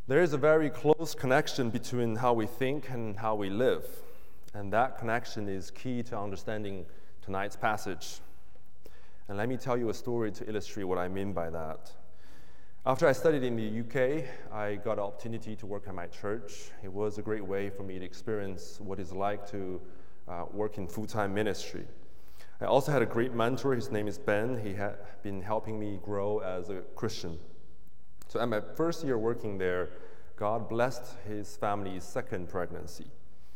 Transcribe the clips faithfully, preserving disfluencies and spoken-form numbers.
There is a very close connection between how we think and how we live, and that connection is key to understanding tonight's passage. And let me tell you a story to illustrate what I mean by that. After I studied in the U K, I got an opportunity to work at my church. It was a great way for me to experience what it's like to uh, work in full-time ministry. I also had a great mentor. His name is Ben. He had been helping me grow as a Christian. So at my first year working there, God blessed his family's second pregnancy.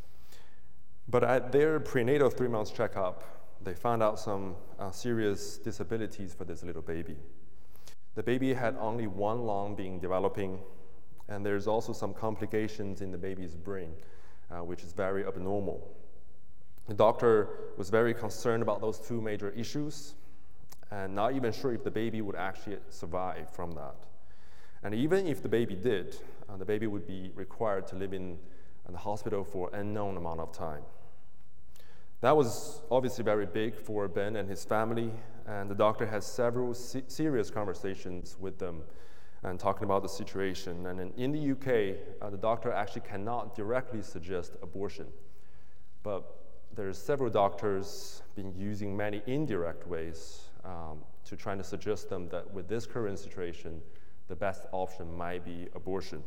But at their prenatal three-month checkup, they found out some uh, serious disabilities for this little baby. The baby had only one lung being developing, and there's also some complications in the baby's brain, uh, which is very abnormal. The doctor was very concerned about those two major issues, and not even sure if the baby would actually survive from that. And even if the baby did, uh, the baby would be required to live in, in the hospital for an unknown amount of time. That was obviously very big for Ben and his family, and the doctor had several se- serious conversations with them and talking about the situation. And in, in the U K, uh, the doctor actually cannot directly suggest abortion, but there's several doctors been using many indirect ways um, to try to suggest them that with this current situation, the best option might be abortion.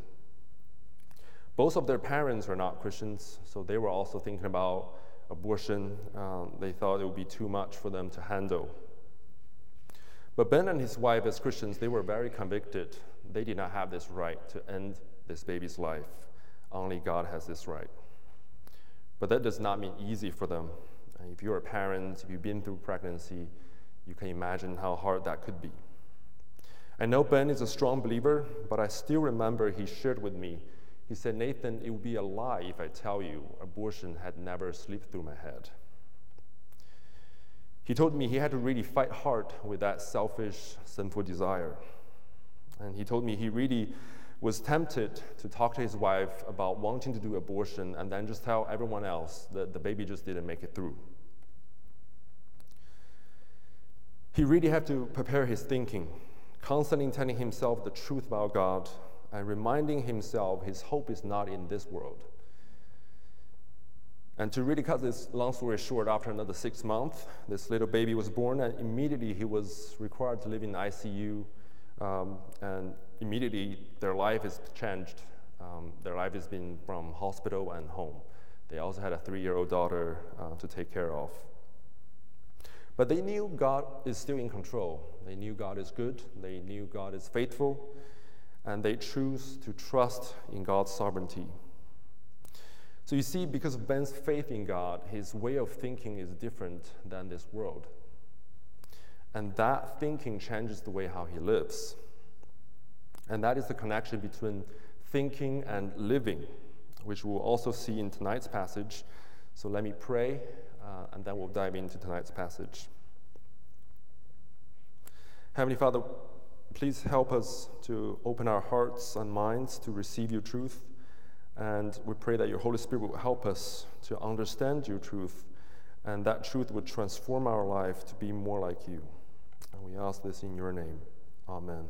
Both of their parents are not Christians, so they were also thinking about abortion. Um, they thought it would be too much for them to handle. But Ben and his wife, as Christians, they were very convicted. They did not have this right to end this baby's life. Only God has this right. But that does not mean easy for them. If you're a parent, if you've been through pregnancy, you can imagine how hard that could be. I know Ben is a strong believer, but I still remember he shared with me. He said, "Nathan, it would be a lie if I tell you abortion had never slipped through my head." He told me he had to really fight hard with that selfish, sinful desire. And he told me he really was tempted to talk to his wife about wanting to do abortion and then just tell everyone else that the baby just didn't make it through. He really had to prepare his thinking, constantly telling himself the truth about God and reminding himself his hope is not in this world. And to really cut this long story short, after another six months, this little baby was born, and immediately he was required to live in the I C U, um, and immediately their life is changed. Um, their life has been from hospital and home. They also had a three-year-old daughter uh, to take care of. But they knew God is still in control. They knew God is good. They knew God is faithful. And they choose to trust in God's sovereignty. So you see, because of Ben's faith in God, his way of thinking is different than this world. And that thinking changes the way how he lives. And that is the connection between thinking and living, which we'll also see in tonight's passage. So let me pray, uh, and then we'll dive into tonight's passage. Heavenly Father, please help us to open our hearts and minds to receive your truth. And we pray that your Holy Spirit will help us to understand your truth, and that truth would transform our life to be more like you. And we ask this in your name. Amen.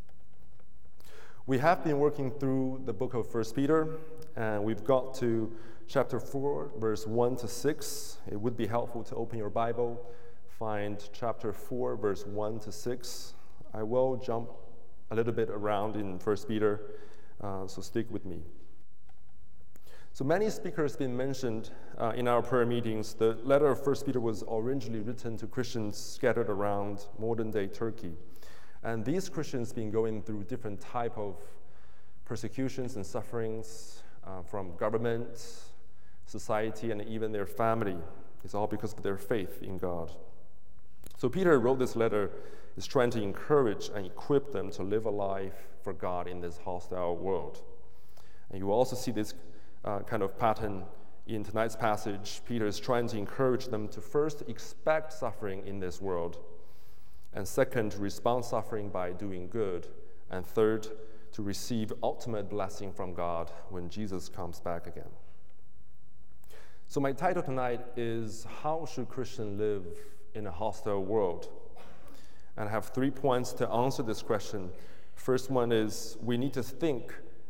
We have been working through the book of First Peter, and we've got to chapter four, verse one to six. It would be helpful to open your Bible, find chapter four, verse one to six. I will jump a little bit around in First Peter, uh, so stick with me. So many speakers have been mentioned uh, in our prayer meetings. The letter of First Peter was originally written to Christians scattered around modern-day Turkey. And these Christians have been going through different type of persecutions and sufferings uh, from government, society, and even their family. It's all because of their faith in God. So Peter wrote this letter is trying to encourage and equip them to live a life for God in this hostile world. And you will also see this uh, kind of pattern in tonight's passage. Peter is trying to encourage them to first expect suffering in this world, and second, to respond suffering by doing good, and third, to receive ultimate blessing from God when Jesus comes back again. So my title tonight is, How Should Christians Live in a Hostile World? And I have three points to answer this question. First one is, we need to think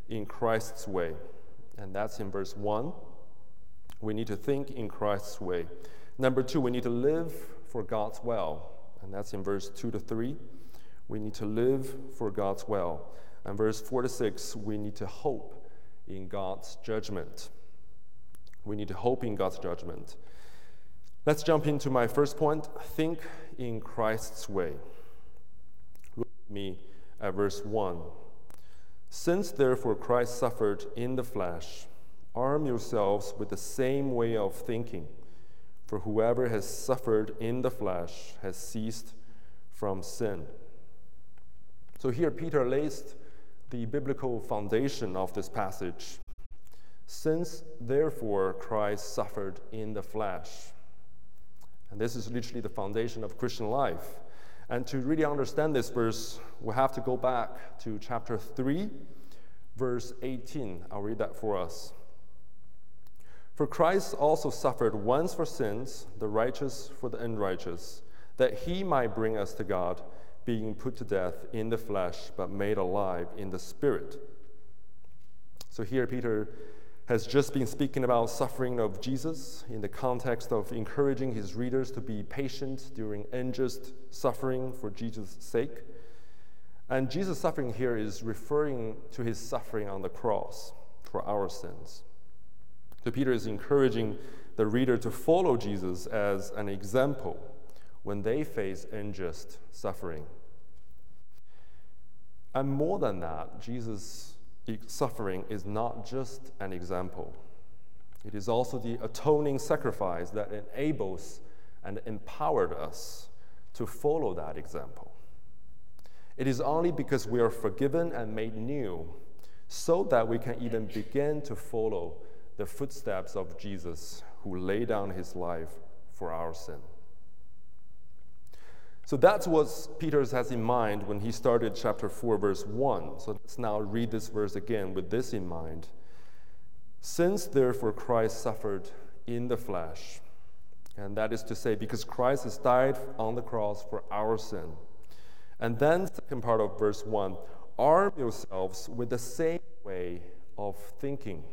in Christ's way. And that's in verse one. We need to think in Christ's way. Number two, we need to live for God's will. And that's in verse two to three. We need to live for God's will. And verse four to six, we need to hope in God's judgment. We need to hope in God's judgment. Let's jump into my first point. Think in Christ's way. Look at me at verse one. Since therefore Christ suffered in the flesh, arm yourselves with the same way of thinking. For whoever has suffered in the flesh has ceased from sin. So here Peter lays the biblical foundation of this passage. Since therefore Christ suffered in the flesh. And this is literally the foundation of Christian life. And to really understand this verse, we'll have to go back to chapter three, verse eighteen. I'll read that for us. For Christ also suffered once for sins, the righteous for the unrighteous, that he might bring us to God, being put to death in the flesh, but made alive in the spirit. So here Peter has just been speaking about suffering of Jesus in the context of encouraging his readers to be patient during unjust suffering for Jesus' sake. And Jesus' suffering here is referring to his suffering on the cross for our sins. So Peter is encouraging the reader to follow Jesus as an example when they face unjust suffering. And more than that, Jesus' suffering is not just an example. It is also the atoning sacrifice that enables and empowered us to follow that example. It is only because we are forgiven and made new so that we can even begin to follow the footsteps of Jesus, who laid down his life for our sin. So that's what Peter has in mind when he started chapter four, verse one. So let's now read this verse again with this in mind. Since therefore Christ suffered in the flesh, and that is to say, because Christ has died on the cross for our sin. And then, second part of verse one, arm yourselves with the same way of thinking.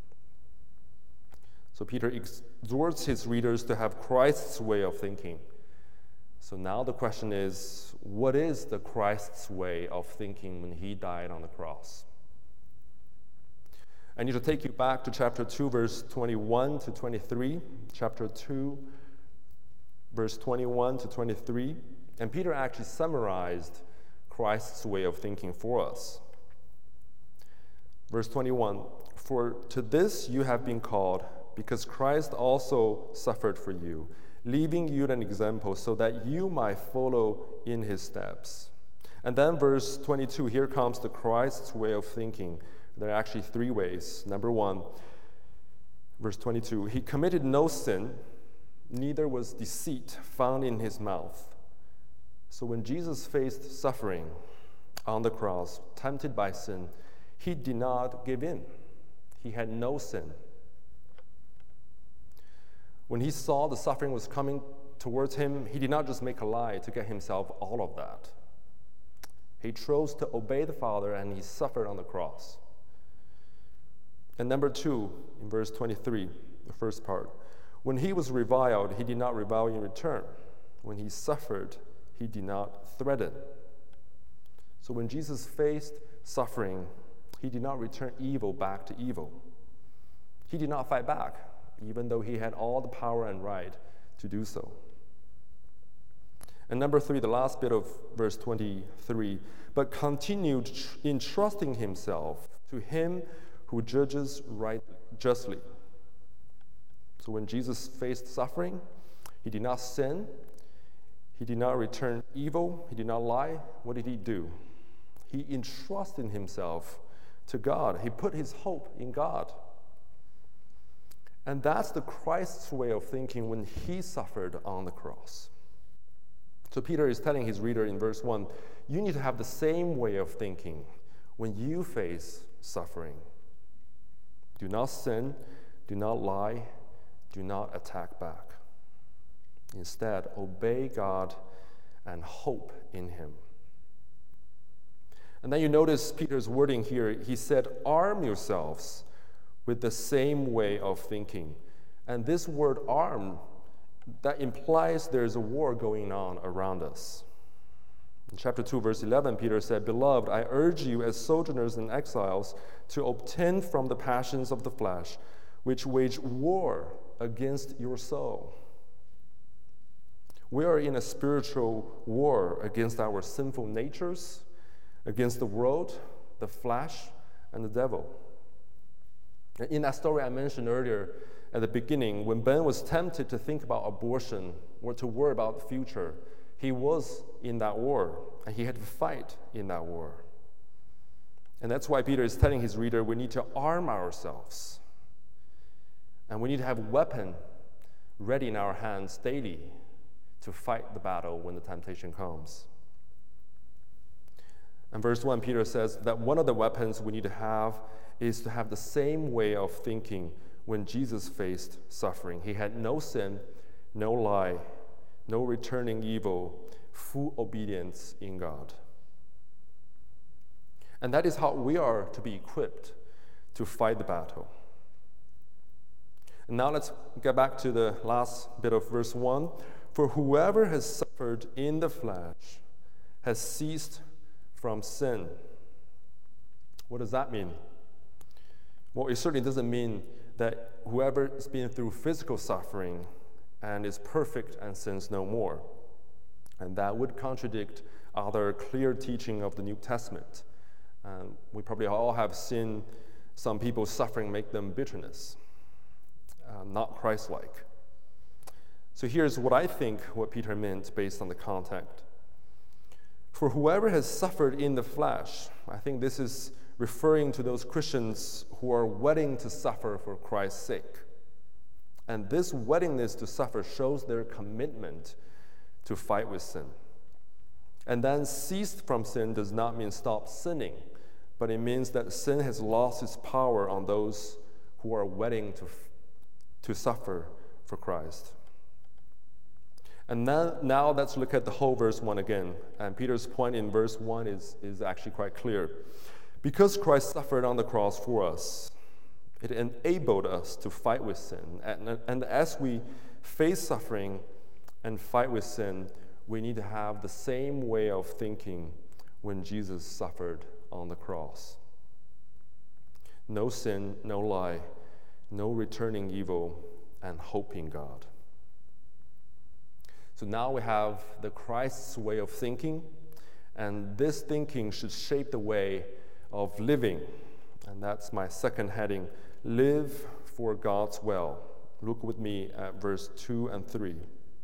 So Peter exhorts his readers to have Christ's way of thinking. So now the question is, what is the Christ's way of thinking when he died on the cross? I need to take you back to chapter two, verse twenty-one to twenty-three. Chapter two, verse twenty-one to twenty-three. And Peter actually summarized Christ's way of thinking for us. Verse twenty-one, for to this you have been called, because Christ also suffered for you, leaving you an example so that you might follow in his steps. And then verse twenty-two, here comes the Christ's way of thinking. There are actually three ways. Number one, verse twenty-two, he committed no sin, neither was deceit found in his mouth. So when Jesus faced suffering on the cross, tempted by sin, he did not give in. He had no sin. When he saw the suffering was coming towards him, he did not just make a lie to get himself all of that. He chose to obey the Father, and he suffered on the cross. And number two, in verse twenty-three, the first part, when he was reviled, he did not revile in return. When he suffered, he did not threaten. So when Jesus faced suffering, he did not return evil back to evil. He did not fight back, even though he had all the power and right to do so. And number three, the last bit of verse twenty-three, but continued entrusting himself to him who judges right justly. So when Jesus faced suffering, he did not sin, he did not return evil, he did not lie. What did he do? He entrusted himself to God. He put his hope in God. And that's the Christ's way of thinking when he suffered on the cross. So Peter is telling his reader in verse one, you need to have the same way of thinking when you face suffering. Do not sin, do not lie, do not attack back. Instead, obey God and hope in him. And then you notice Peter's wording here. He said, arm yourselves with the same way of thinking. And this word arm, that implies there's a war going on around us. In chapter two, verse eleven, Peter said, Beloved, I urge you as sojourners and exiles to obtain from the passions of the flesh, which wage war against your soul. We are in a spiritual war against our sinful natures, against the world, the flesh, and the devil. In that story I mentioned earlier at the beginning, when Ben was tempted to think about abortion or to worry about the future, he was in that war, and he had to fight in that war. And that's why Peter is telling his reader, we need to arm ourselves. And we need to have a weapon ready in our hands daily to fight the battle when the temptation comes. And verse one, Peter says that one of the weapons we need to have is to have the same way of thinking when Jesus faced suffering. He had no sin, no lie, no returning evil, full obedience in God. And that is how we are to be equipped to fight the battle. And now let's get back to the last bit of verse one. For whoever has suffered in the flesh has ceased from sin. What does that mean? Well, it certainly doesn't mean that whoever has been through physical suffering and is perfect and sins no more. And that would contradict other clear teaching of the New Testament. Um, we probably all have seen some people's suffering make them bitterness, uh, not Christ-like. So here's what I think what Peter meant based on the context. For whoever has suffered in the flesh, I think this is referring to those Christians who are willing to suffer for Christ's sake. And this willingness to suffer shows their commitment to fight with sin. And then ceased from sin does not mean stop sinning, but it means that sin has lost its power on those who are willing to, to suffer for Christ. And now, now let's look at the whole verse one again. And Peter's point in verse one is, is actually quite clear. Because Christ suffered on the cross for us, it enabled us to fight with sin. And, and as we face suffering and fight with sin, we need to have the same way of thinking when Jesus suffered on the cross. No sin, no lie, no returning evil, and hope in God. So now we have the Christ's way of thinking, and this thinking should shape the way of living. And that's my second heading, live for God's will. Look with me at verse two and three.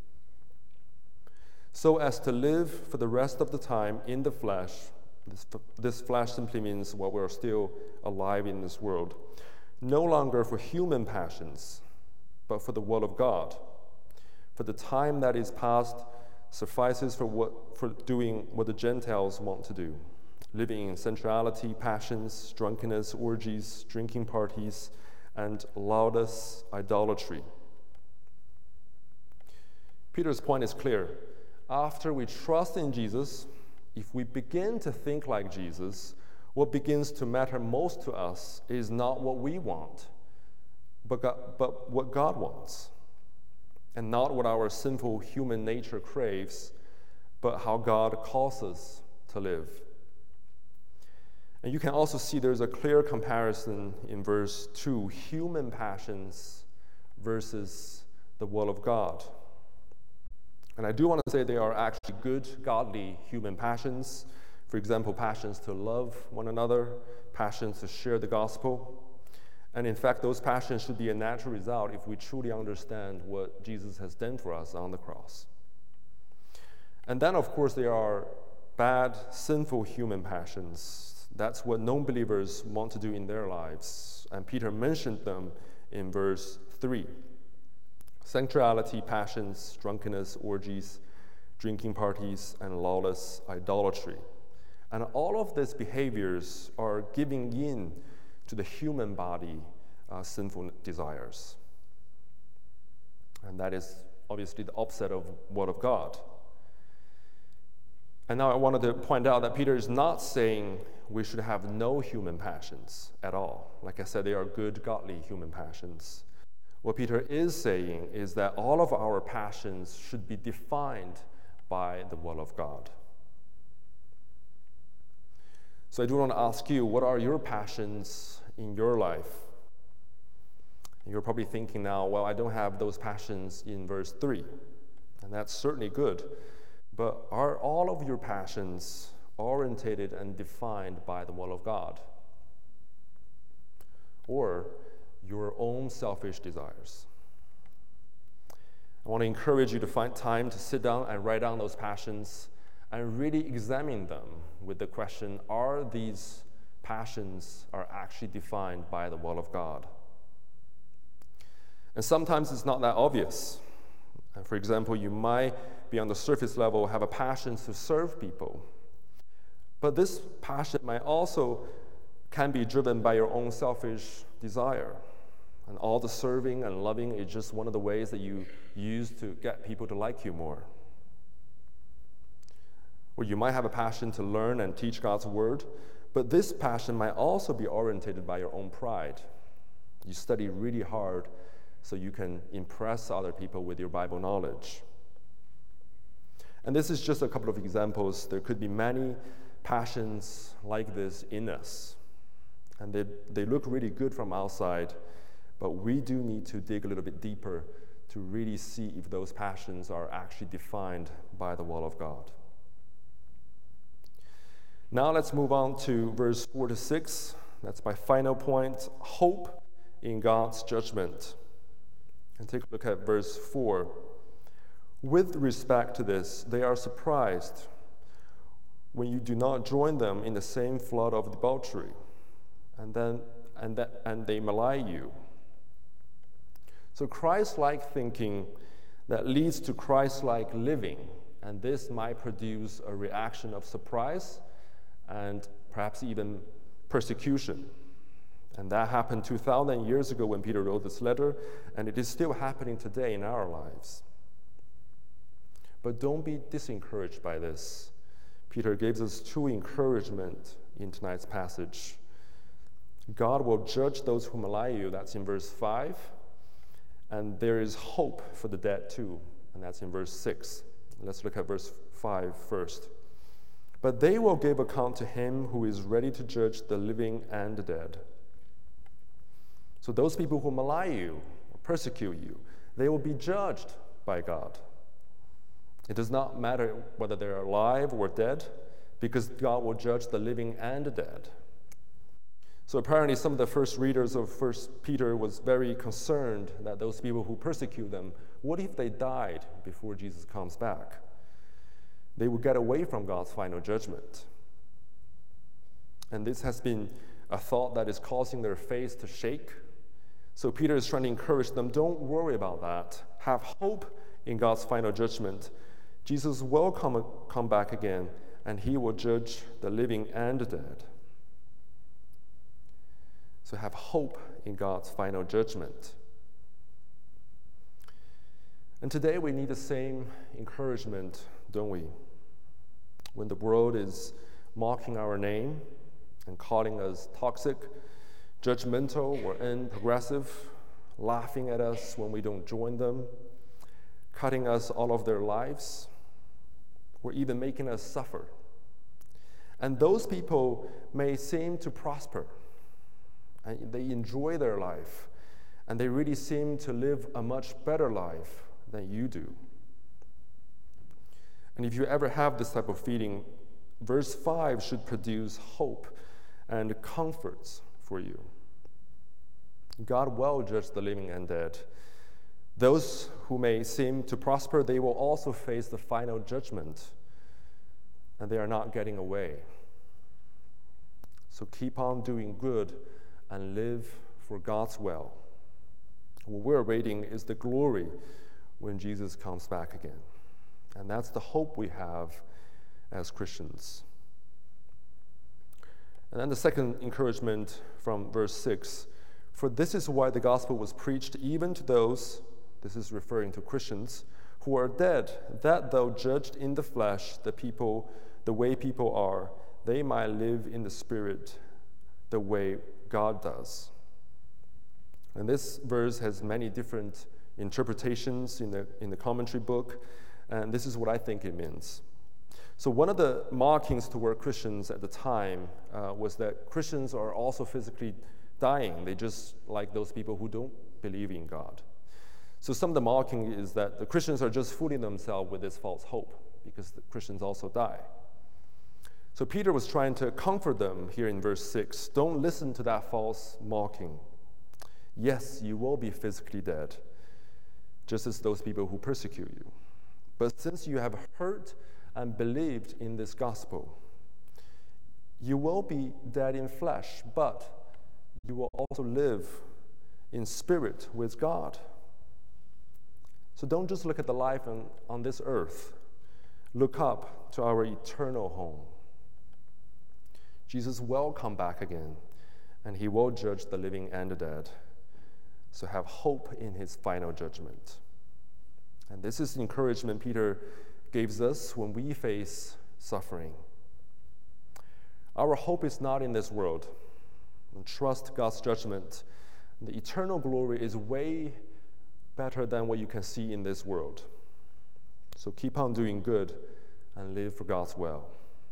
So as to live for the rest of the time in the flesh, this, this flesh simply means while we're still alive in this world, no longer for human passions, but for the will of God. For the time that is past suffices for what for doing what the Gentiles want to do, living in sensuality, passions, drunkenness, orgies, drinking parties, and lawless idolatry. Peter's point is clear. After we trust in Jesus, if we begin to think like Jesus, what begins to matter most to us is not what we want, but God, but what God wants. And not what our sinful human nature craves, but how God calls us to live. And you can also see there's a clear comparison in verse two, human passions versus the will of God. And I do want to say they are actually good, godly human passions. For example, passions to love one another, passions to share the gospel. And in fact, those passions should be a natural result if we truly understand what Jesus has done for us on the cross. And then, of course, there are bad, sinful human passions. That's what non-believers want to do in their lives. And Peter mentioned them in verse three. Sensuality, passions, drunkenness, orgies, drinking parties, and lawless idolatry. And all of these behaviors are giving in to the human body uh, sinful desires. And that is obviously the opposite of what of God. And now I wanted to point out that Peter is not saying we should have no human passions at all. Like I said, they are good, godly human passions. What Peter is saying is that all of our passions should be defined by the will of God. So I do want to ask you, what are your passions in your life? You're probably thinking now, well, I don't have those passions in verse three, and that's certainly good. But are all of your passions orientated and defined by the will of God? Or your own selfish desires? I want to encourage you to find time to sit down and write down those passions and really examine them with the question, are these passions are actually defined by the will of God? And sometimes it's not that obvious. For example, you might be on the surface level, have a passion to serve people. But this passion might also can be driven by your own selfish desire. And all the serving and loving is just one of the ways that you use to get people to like you more. Or you might have a passion to learn and teach God's word, but this passion might also be orientated by your own pride. You study really hard so you can impress other people with your Bible knowledge. And this is just a couple of examples. There could be many passions like this in us. And they, they look really good from outside, but we do need to dig a little bit deeper to really see if those passions are actually defined by the will of God. Now let's move on to verse four to six. That's my final point, hope in God's judgment. And take a look at verse four. With respect to this, they are surprised when you do not join them in the same flood of debauchery, and then and that and they malign you. So Christ-like thinking that leads to Christ-like living, and this might produce a reaction of surprise and perhaps even persecution. And that happened two thousand years ago when Peter wrote this letter, and it is still happening today in our lives. But don't be disencouraged by this. Peter gives us true encouragement in tonight's passage. God will judge those who malign you, that's in verse five. And there is hope for the dead too, and that's in verse six. Let's look at verse five first. But they will give account to him who is ready to judge the living and the dead. So those people who malign you or persecute you, they will be judged by God. It does not matter whether they're alive or dead, because God will judge the living and the dead. So apparently some of the first readers of First Peter was very concerned that those people who persecute them, what if they died before Jesus comes back? They would get away from God's final judgment. And this has been a thought that is causing their faith to shake. So Peter is trying to encourage them, don't worry about that. Have hope in God's final judgment. Jesus will come, come back again, and he will judge the living and the dead. So have hope in God's final judgment. And today we need the same encouragement, don't we? When the world is mocking our name and calling us toxic, judgmental, or unprogressive, laughing at us when we don't join them, cutting us all of their lives, or even making us suffer. And those people may seem to prosper, and they enjoy their life, and they really seem to live a much better life than you do. And if you ever have this type of feeling, verse five should produce hope and comforts for you. God will judge the living and dead. Those who may seem to prosper, they will also face the final judgment, and they are not getting away. So keep on doing good and live for God's will. What we're awaiting is the glory when Jesus comes back again. And that's the hope we have as Christians. And then the second encouragement from verse six, for this is why the gospel was preached even to those, this is referring to Christians, who are dead, that though judged in the flesh, the people the way people are, they might live in the Spirit the way God does. And this verse has many different interpretations in the, in the commentary book, and this is what I think it means. So one of the markings toward Christians at the time uh, was that Christians are also physically dying. They just like those people who don't believe in God. So some of the marking is that the Christians are just fooling themselves with this false hope because the Christians also die. So Peter was trying to comfort them here in verse six. Don't listen to that false mocking. Yes, you will be physically dead, just as those people who persecute you. But since you have heard and believed in this gospel, you will be dead in flesh, but you will also live in spirit with God. So don't just look at the life on, on this earth. Look up to our eternal home. Jesus will come back again, and he will judge the living and the dead. So have hope in his final judgment. And this is the encouragement Peter gives us when we face suffering. Our hope is not in this world. And trust God's judgment. The eternal glory is way better than what you can see in this world. So keep on doing good and live for God's will.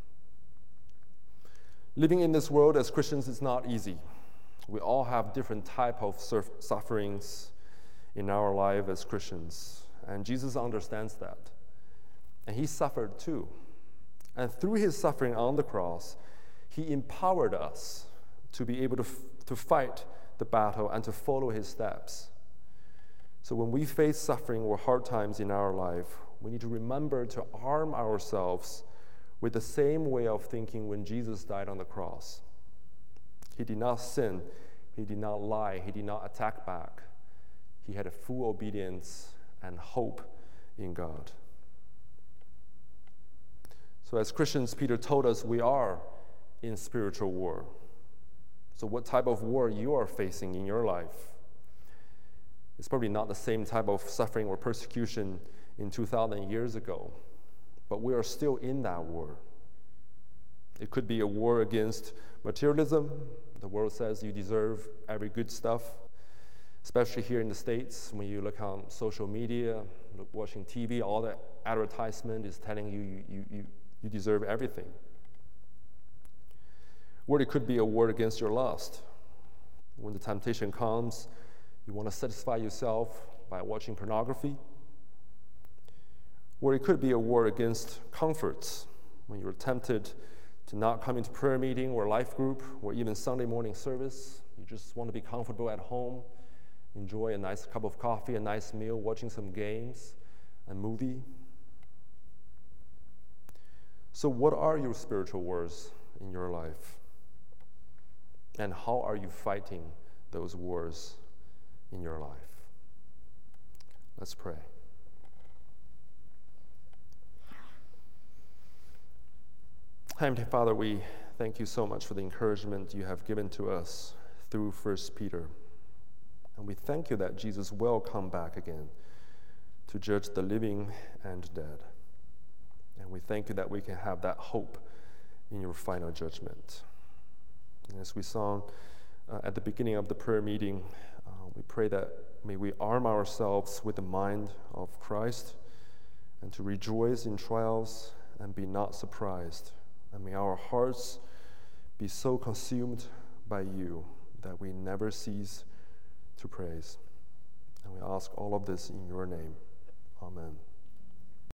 Living in this world as Christians is not easy. We all have different type of sufferings in our life as Christians, and Jesus understands that. And he suffered too. And through his suffering on the cross, he empowered us to be able to, f- to fight the battle and to follow his steps. So when we face suffering or hard times in our life, we need to remember to arm ourselves with the same way of thinking when Jesus died on the cross. He did not sin, he did not lie, he did not attack back. He had a full obedience and hope in God. So as Christians, Peter told us we are in spiritual war. So what type of war you are facing in your life? It's probably not the same type of suffering or persecution in two thousand years ago, but we are still in that war. It could be a war against materialism. The world says you deserve every good stuff, especially here in the States. When you look on social media, look, watching T V, all the advertisement is telling you you, you, you you deserve everything. Or it could be a war against your lust. When the temptation comes, you want to satisfy yourself by watching pornography. Or it could be a war against comforts. When you're tempted to not come into prayer meeting or life group or even Sunday morning service, you just want to be comfortable at home, enjoy a nice cup of coffee, a nice meal, watching some games, a movie. So what are your spiritual wars in your life? And how are you fighting those wars in your life? Let's pray. Heavenly Father, we thank you so much for the encouragement you have given to us through First Peter. And we thank you that Jesus will come back again to judge the living and dead. And we thank you that we can have that hope in your final judgment. And as we saw uh, at the beginning of the prayer meeting, uh, we pray that may we arm ourselves with the mind of Christ and to rejoice in trials and be not surprised. And may our hearts be so consumed by you that we never cease to praise. And we ask all of this in your name. Amen.